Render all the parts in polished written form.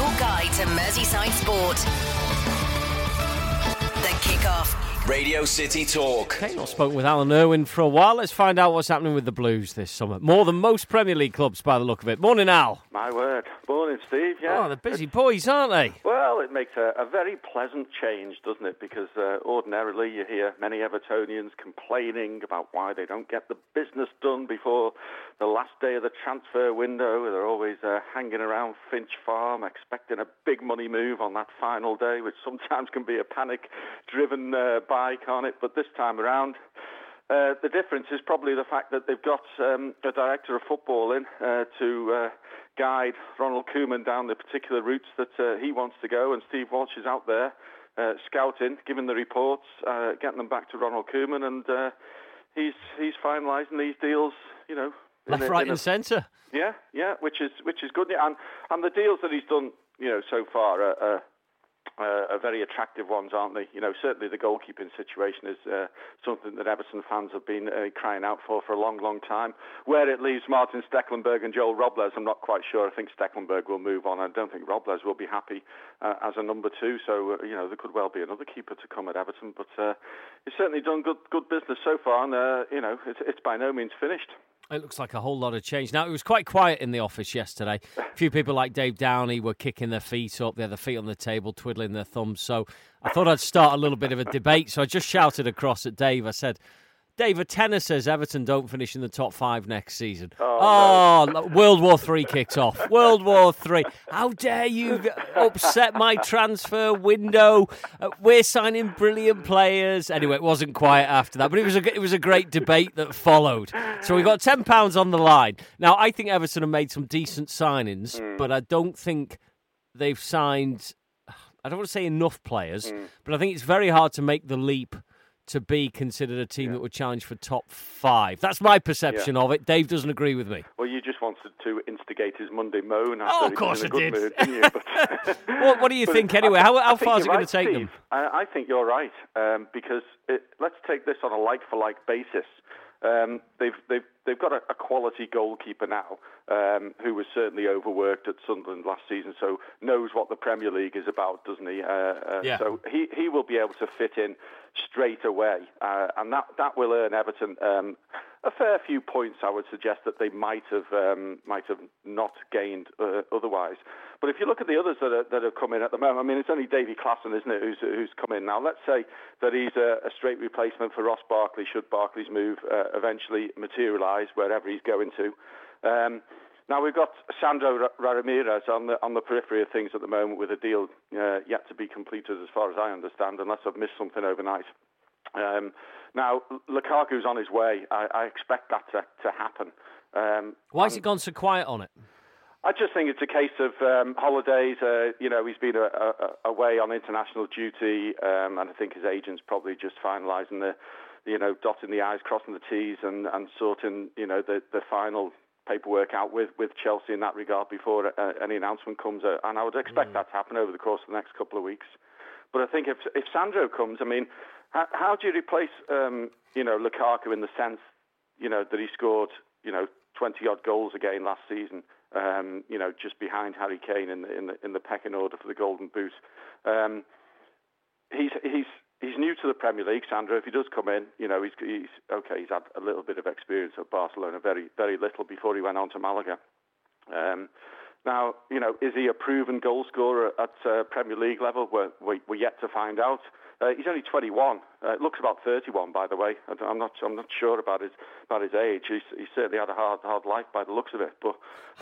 guide to Merseyside sport. The Kickoff. Radio City Talk. Okay, not spoken with Alan Irwin for a while. Let's find out what's happening with the Blues this summer. More than most Premier League clubs by the look of it. Morning, Al. My word. Morning, Steve. Yeah. Oh, they're busy boys, aren't they? Well, it makes a very pleasant change, doesn't it? Because ordinarily you hear many Evertonians complaining about why they don't get the business done before the last day of the transfer window. They're always hanging around Finch Farm, expecting a big money move on that final day, which sometimes can be a panic-driven buy, can't it? But this time around, the difference is probably the fact that they've got a director of football in to guide Ronald Koeman down the particular routes that he wants to go, and Steve Walsh is out there scouting, giving the reports, getting them back to Ronald Koeman, and he's finalising these deals, you know, left, right, and centre. Yeah, which is good, and the deals that he's done, you know, so far are very attractive ones, aren't they? You know, certainly the goalkeeping situation is something that Everton fans have been crying out for a long, long time. Where it leaves Martin Stekelenburg and Joel Robles, I'm not quite sure. I think Stekelenburg will move on. I don't think Robles will be happy as a number two. So, you know, there could well be another keeper to come at Everton. But he's certainly done good business so far, and, you know, it's by no means finished. It looks like a whole lot of change. Now, it was quite quiet in the office yesterday. A few people like Dave Downey were kicking their feet up. They had their feet on the table, twiddling their thumbs. So I thought I'd start a little bit of a debate. So I just shouted across at Dave. I said, Dave, a tenor says Everton don't finish in the top 5 next season. No. World War III kicked off. World War III. How dare you upset my transfer window? We're signing brilliant players. Anyway, it wasn't quiet after that, but it was a great debate that followed. So we got £10 on the line. Now, I think Everton have made some decent signings, but I don't think they've signed, I don't want to say enough players, but I think it's very hard to make the leap to be considered a team that would challenge for top 5. That's my perception of it. Dave doesn't agree with me. Well, you just wanted to instigate his Monday moan. Of course I did. Mood, didn't you? But, what do you think anyway? How far is it going to take them? I think you're right, because let's take this on a like-for-like basis. They've got a quality goalkeeper now, who was certainly overworked at Sunderland last season, so knows what the Premier League is about, doesn't he? So he will be able to fit in straight away, and that will earn Everton a fair few points. I would suggest that they might have not gained otherwise. But if you look at the others that have come in at the moment, I mean, it's only Davy Klaassen, isn't it, who's come in now. Let's say that he's a straight replacement for Ross Barkley should Barkley's move eventually materialise wherever he's going to. Now we've got Sandro Ramirez on the periphery of things at the moment, with a deal yet to be completed, as far as I understand, unless I've missed something overnight. Now Lukaku's on his way. I expect that to happen. Why has it gone so quiet on it? I just think it's a case of holidays. You know, he's been away on international duty, and I think his agent's probably just finalising dotting the I's, crossing the T's, and sorting, you know, the final paperwork out with Chelsea in that regard before any announcement comes. And I would expect that to happen over the course of the next couple of weeks. But I think if Sandro comes, I mean, how do you replace Lukaku in the sense, you know, that he scored, you know, 20-odd goals again last season, you know, just behind Harry Kane in the pecking order for the Golden Boot. He's new to the Premier League, Sandro. If he does come in, you know, he's okay. He's had a little bit of experience at Barcelona, very, very little before he went on to Malaga. Now, you know, is he a proven goal scorer at Premier League level? We're yet to find out. He's only 21. Looks about 31, by the way. I'm not sure about his age. He's certainly had a hard life by the looks of it. But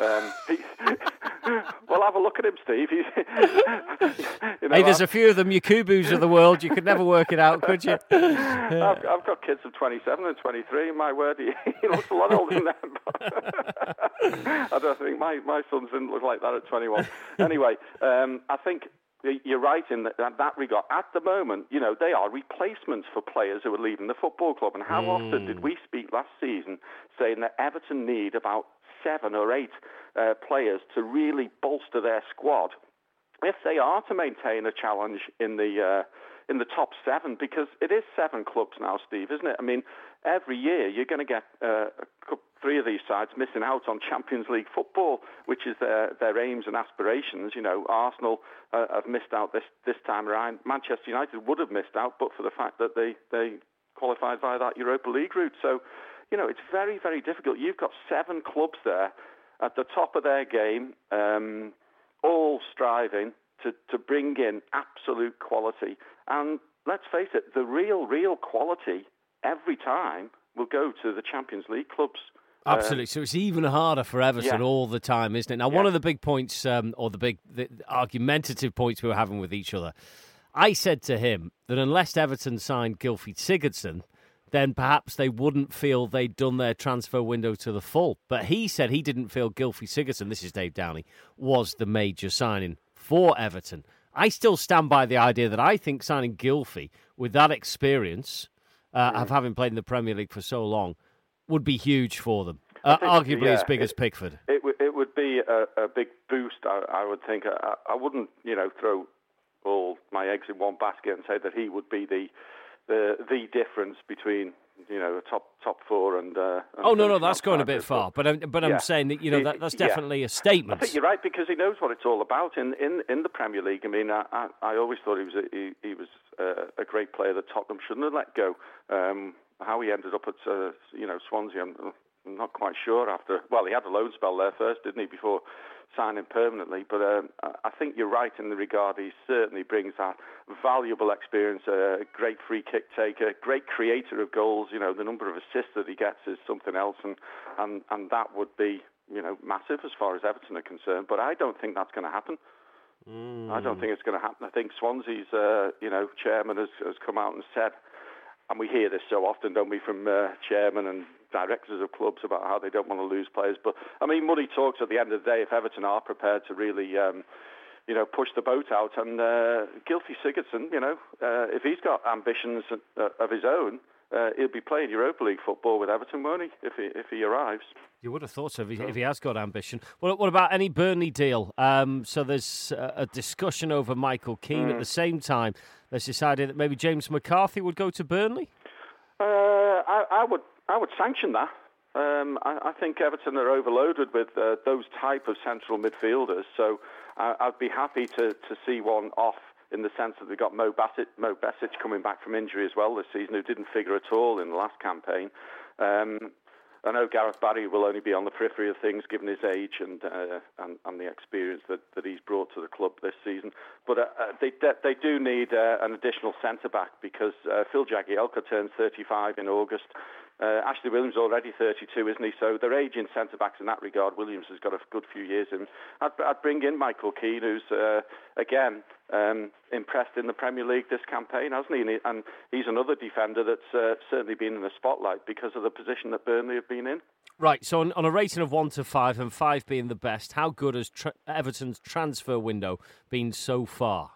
well, have a look at him, Steve. You know, there's a few of them, Yakubus of the world. You could never work it out, could you? Yeah. I've got kids of 27 and 23. My word, he looks a lot older than them. I don't think my sons didn't look like that at 21. Anyway, I think you're right in that regard. At the moment, you know, they are replacements for players who are leaving the football club. And how often did we speak last season saying that Everton need about 7 or 8 players to really bolster their squad if they are to maintain a challenge in the top 7? Because it is 7 clubs now, Steve, isn't it? I mean, every year you're going to get three of these sides missing out on Champions League football, which is their aims and aspirations. You know, Arsenal have missed out this time around. Manchester United would have missed out, but for the fact that they qualified via that Europa League route. So, you know, it's very, very difficult. You've got 7 clubs there at the top of their game, all striving to bring in absolute quality. And let's face it, the real quality every time will go to the Champions League clubs. Absolutely. So it's even harder for Everton all the time, isn't it? Now, one of the big points, or the argumentative points we were having with each other, I said to him that unless Everton signed Gylfi Sigurdsson, then perhaps they wouldn't feel they'd done their transfer window to the full. But he said he didn't feel Gylfi Sigurdsson, this is Dave Downey, was the major signing for Everton. I still stand by the idea that I think signing Gylfi with that experience of having played in the Premier League for so long would be huge for them. Arguably as big as Pickford. It would be a big boost, I would think. I wouldn't, throw all my eggs in one basket and say that he would be the difference between a top four and no, that's going a bit far. But I'm saying that that's definitely a statement. I think you're right, because he knows what it's all about in the Premier League. I mean, I always thought he was a great player that Tottenham shouldn't have let go. How he ended up at Swansea, I'm not quite sure. He had a loan spell there first, didn't he, before signing permanently? But I think you're right in the regard he certainly brings that valuable experience, a great free kick taker, great creator of goals. The number of assists that he gets is something else, and that would be massive as far as Everton are concerned. But I don't think that's going to happen. I don't think it's going to happen. I think Swansea's chairman has come out and said, and we hear this so often, don't we, from chairmen and directors of clubs about how they don't want to lose players. But, I mean, money talks at the end of the day. If Everton are prepared to really, push the boat out, and Gylfi Sigurdsson, if he's got ambitions of his own, he'll be playing Europa League football with Everton, won't he, if he arrives? You would have thought so if he has got ambition. What about any Burnley deal? So there's a discussion over Michael Keane. At the same time, there's decided that maybe James McCarthy would go to Burnley? I would sanction that. I think Everton are overloaded with those type of central midfielders. So I'd be happy to see one off, in the sense that they've got Mo Besic coming back from injury as well this season, who didn't figure at all in the last campaign. I know Gareth Barry will only be on the periphery of things given his age and the experience that he's brought to the club this season. But they do need an additional centre-back, because Phil Jagielka turns 35 in August. Ashley Williams already 32, isn't he? So they're aging centre-backs in that regard. Williams has got a good few years in. I'd bring in Michael Keane, who's, again, impressed in the Premier League this campaign, hasn't he? And he's another defender that's certainly been in the spotlight because of the position that Burnley have been in. Right, so on a rating of 1 to 5, and 5 being the best, how good has Everton's transfer window been so far?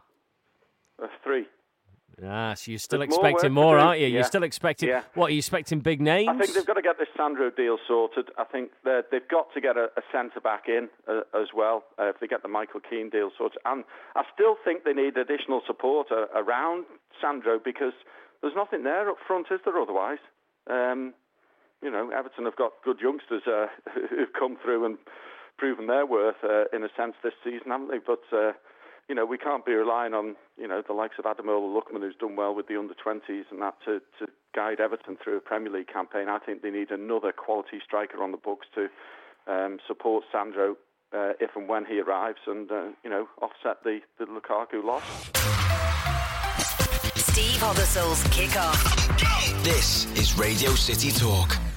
3. So you're still expecting more, aren't you? You're still expecting... Yeah. What, are you expecting big names? I think they've got to get this Sandro deal sorted. I think they've got to get a centre-back in as well, if they get the Michael Keane deal sorted. And I still think they need additional support around Sandro, because there's nothing there up front, is there, otherwise? Everton have got good youngsters who've come through and proven their worth, in a sense, this season, haven't they? But... we can't be relying on, the likes of Ademola Lookman, who's done well with the under-20s and that, to guide Everton through a Premier League campaign. I think they need another quality striker on the books to support Sandro if and when he arrives, and, offset the Lukaku loss. Steve Hoddlesole's Kick-Off. This is Radio City Talk.